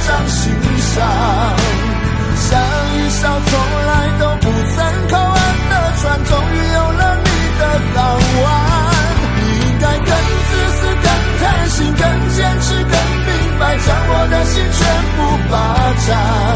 掌心上，像一艘从来都不曾靠岸的船，终于有了你的港湾。你应该更自私，更贪心，更坚持，更明白，将我的心全部霸占。